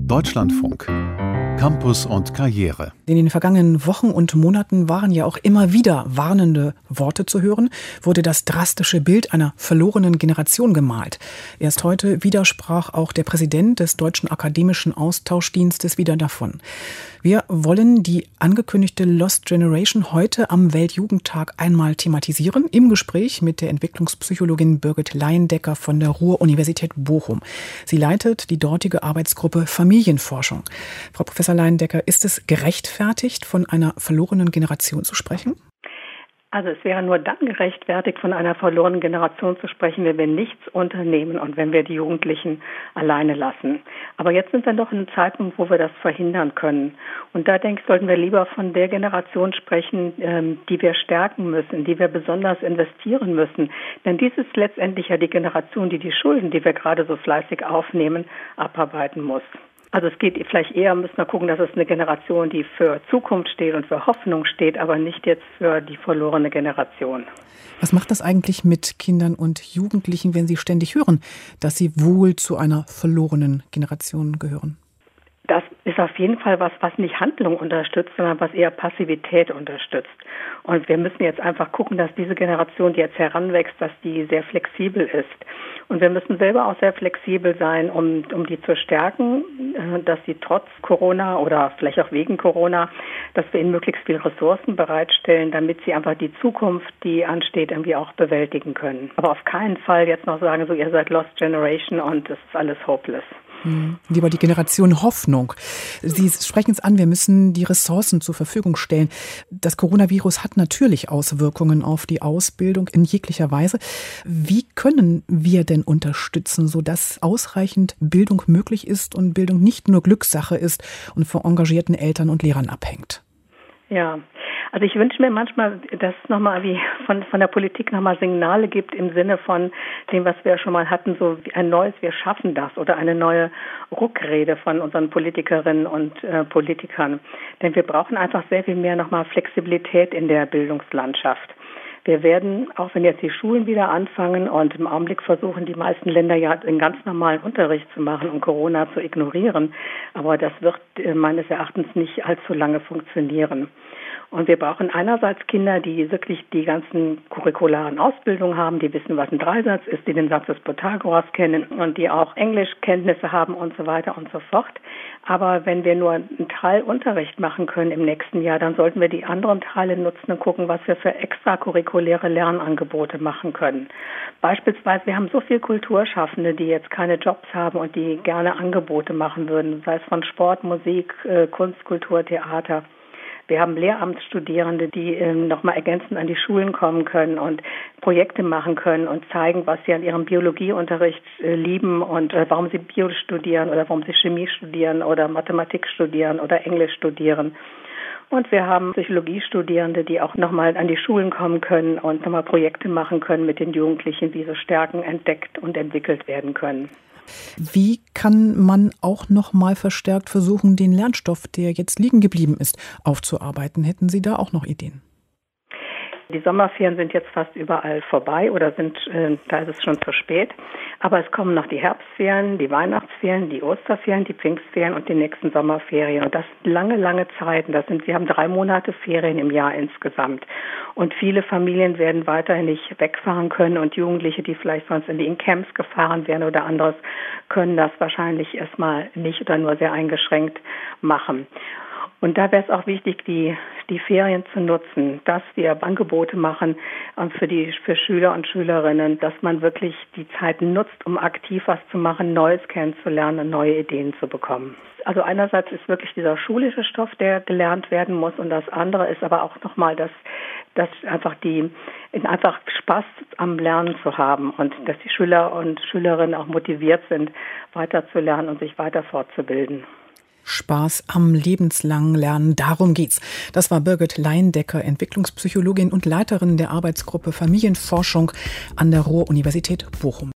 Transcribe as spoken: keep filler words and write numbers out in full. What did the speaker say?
Deutschlandfunk. Campus und Karriere. In den vergangenen Wochen und Monaten waren ja auch immer wieder warnende Worte zu hören, wurde das drastische Bild einer verlorenen Generation gemalt. Erst heute widersprach auch der Präsident des Deutschen Akademischen Austauschdienstes wieder davon. Wir wollen die angekündigte Lost Generation heute am Weltjugendtag einmal thematisieren, im Gespräch mit der Entwicklungspsychologin Birgit Leyendecker von der Ruhr-Universität Bochum. Sie leitet die dortige Arbeitsgruppe Familienforschung. Frau Professor Leyendecker, ist es gerechtfertigt, von einer verlorenen Generation zu sprechen? Also es wäre nur dann gerechtfertigt, von einer verlorenen Generation zu sprechen, wenn wir nichts unternehmen und wenn wir die Jugendlichen alleine lassen. Aber jetzt sind wir doch in einem Zeitpunkt, wo wir das verhindern können. Und da denke ich, sollten wir lieber von der Generation sprechen, die wir stärken müssen, die wir besonders investieren müssen. Denn dies ist letztendlich ja die Generation, die die Schulden, die wir gerade so fleißig aufnehmen, abarbeiten muss. Also es geht vielleicht eher, müssen wir gucken, dass es eine Generation, die für Zukunft steht und für Hoffnung steht, aber nicht jetzt für die verlorene Generation. Was macht das eigentlich mit Kindern und Jugendlichen, wenn sie ständig hören, dass sie wohl zu einer verlorenen Generation gehören? Das ist auf jeden Fall was, was nicht Handlung unterstützt, sondern was eher Passivität unterstützt. Und wir müssen jetzt einfach gucken, dass diese Generation, die jetzt heranwächst, dass die sehr flexibel ist. Und wir müssen selber auch sehr flexibel sein, um, um die zu stärken, dass sie trotz Corona oder vielleicht auch wegen Corona, dass wir ihnen möglichst viel Ressourcen bereitstellen, damit sie einfach die Zukunft, die ansteht, irgendwie auch bewältigen können. Aber auf keinen Fall jetzt noch sagen, so ihr seid Lost Generation und es ist alles hopeless. Hm. Lieber die Generation Hoffnung. Sie sprechen es an, wir müssen die Ressourcen zur Verfügung stellen. Das Coronavirus hat natürlich Auswirkungen auf die Ausbildung in jeglicher Weise. Wie können wir denn unterstützen, sodass ausreichend Bildung möglich ist und Bildung nicht nur Glückssache ist und von engagierten Eltern und Lehrern abhängt? Ja, also ich wünsche mir manchmal, dass es nochmal wie von, von der Politik nochmal Signale gibt im Sinne von dem, was wir ja schon mal hatten, so ein neues Wir schaffen das oder eine neue Ruckrede von unseren Politikerinnen und äh, Politikern. Denn wir brauchen einfach sehr viel mehr nochmal Flexibilität in der Bildungslandschaft. Wir werden, auch wenn jetzt die Schulen wieder anfangen und im Augenblick versuchen die meisten Länder ja einen ganz normalen Unterricht zu machen, um Corona zu ignorieren, aber das wird äh, meines Erachtens nicht allzu lange funktionieren. Und wir brauchen einerseits Kinder, die wirklich die ganzen curricularen Ausbildungen haben, die wissen, was ein Dreisatz ist, die den Satz des Pythagoras kennen und die auch Englischkenntnisse haben und so weiter und so fort. Aber wenn wir nur einen Teil Unterricht machen können im nächsten Jahr, dann sollten wir die anderen Teile nutzen und gucken, was wir für extracurriculäre Lernangebote machen können. Beispielsweise, wir haben so viele Kulturschaffende, die jetzt keine Jobs haben und die gerne Angebote machen würden, sei es von Sport, Musik, Kunst, Kultur, Theater. Wir haben Lehramtsstudierende, die ähm, nochmal ergänzend an die Schulen kommen können und Projekte machen können und zeigen, was sie an ihrem Biologieunterricht äh, lieben und äh, warum sie Bio studieren oder warum sie Chemie studieren oder Mathematik studieren oder Englisch studieren. Und wir haben Psychologiestudierende, die auch nochmal an die Schulen kommen können und nochmal Projekte machen können mit den Jugendlichen, wie so Stärken entdeckt und entwickelt werden können. Wie kann man auch noch mal verstärkt versuchen, den Lernstoff, der jetzt liegen geblieben ist, aufzuarbeiten? Hätten Sie da auch noch Ideen? Die Sommerferien sind jetzt fast überall vorbei oder sind, äh, da ist es schon zu spät. Aber es kommen noch die Herbstferien, die Weihnachtsferien, die Osterferien, die Pfingstferien und die nächsten Sommerferien. Und das sind lange, lange Zeiten. Das sind, wir haben drei Monate Ferien im Jahr insgesamt. Und viele Familien werden weiterhin nicht wegfahren können und Jugendliche, die vielleicht sonst in die In-Camps gefahren wären oder anderes, können das wahrscheinlich erstmal nicht oder nur sehr eingeschränkt machen. Und da wäre es auch wichtig, die, die Ferien zu nutzen, dass wir Angebote machen für die, für Schüler und Schülerinnen, dass man wirklich die Zeit nutzt, um aktiv was zu machen, Neues kennenzulernen und neue Ideen zu bekommen. Also einerseits ist wirklich dieser schulische Stoff, der gelernt werden muss, und das andere ist aber auch nochmal, dass, dass einfach die, einfach Spaß am Lernen zu haben und dass die Schüler und Schülerinnen auch motiviert sind, weiterzulernen und sich weiter fortzubilden. Spaß am lebenslangen Lernen, darum geht's. Das war Birgit Leyendecker, Entwicklungspsychologin und Leiterin der Arbeitsgruppe Familienforschung an der Ruhr-Universität Bochum.